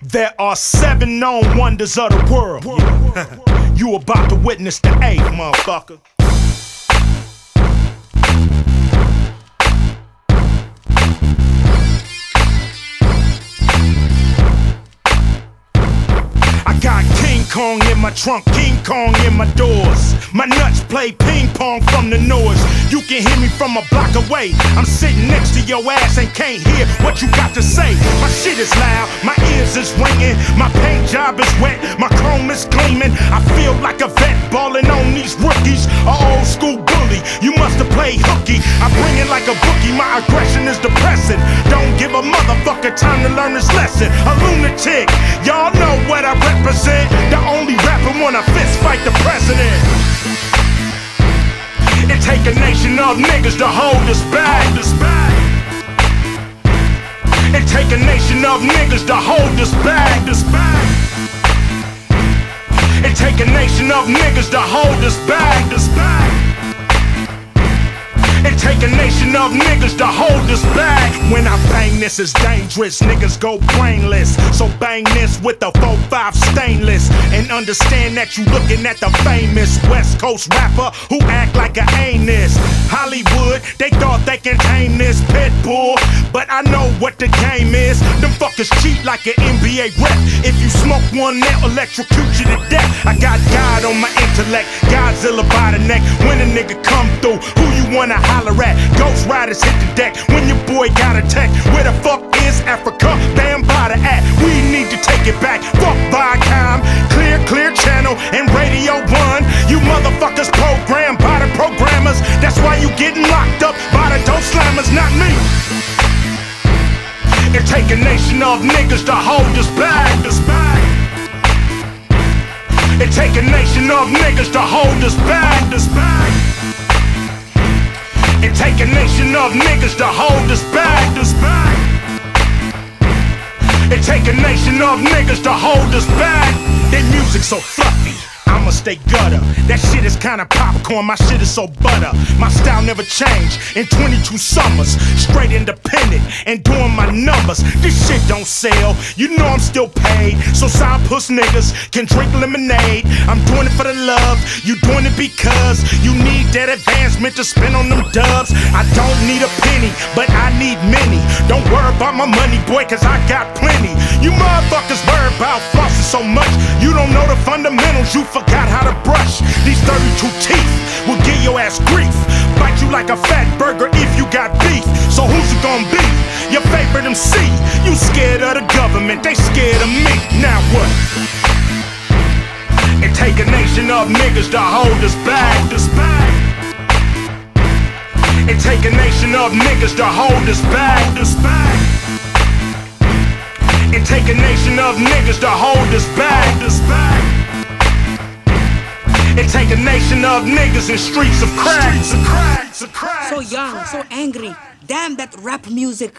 There are 7 known wonders of the world. Yeah. You about to witness the 8th, motherfucker. I got King Kong in my trunk, King Kong in my doors. My nuts play ping pong from the noise. You can hear me from a block away. I'm sitting next to your ass and can't hear what you got to say. My shit is loud, my ears is ringing, my paint job is wet, my chrome is gleaming. I feel like a vet balling on these rookies, a old school bully. You must have played hooky. I bring it like a bookie, my aggression is depressing. Don't give a motherfucker time to learn this lesson. A lunatic, y'all know what I represent. The only rapper wanna fist fight the president. It take a nation of niggas to hold us back. It take a nation of niggas to hold us back. It take a nation of niggas to hold us back. It take a nation of niggas to hold us back. When I bang this, it's dangerous, niggas go brainless. So bang this with the 4-5 stainless, and understand that you looking at the famous West Coast rapper who act like a anus. Hollywood, they thought they can tame this pit bull, but I know what the game is. Them fuckers cheat like an NBA rep. If you smoke one, they'll electrocute you to death. I got God on my intellect, Godzilla by the neck. When a nigga come through, who you wanna holler at? Ghost Riders hit the deck when your boy got attacked. Where the fuck is Africa? Bambaataa at? We need to take it back. Fuck Viacom, Clear Channel, and Radio 1. You motherfuckers programmed by the programmers. That's why you getting locked up by the dope slammers, not me. It take a nation of niggas to hold us back. It take a nation of niggas to hold us back. It take a nation of niggas to hold us back. It take a nation of niggas to hold us back. Their music so fluffy, I'ma stay gutter. That shit is kinda popcorn, my shit is so butter. My style never changed in 22 summers. Straight independent and doing my numbers. This shit don't sell, you know I'm still paid. So side puss niggas can drink lemonade. I'm doing it for the love, you doing it because you need that advancement to spend on them dubs. I don't need a penny, but I need many. Don't worry about my money, boy, cause I got plenty. You motherfuckers worry about flossing so much, you don't know the fundamentals, you forgot how to brush. These 32 teeth will give your ass grief. Bite you like a fat burger if you got beef. So who's it gonna be? Your favorite MC? You scared of the government, they scared of me. Now what? It take a nation of niggas to hold us back. It take a nation of niggas to hold us back. It take a nation of niggas to hold us back. It take a nation of niggas in streets of crack. So young, so angry. Damn that rap music.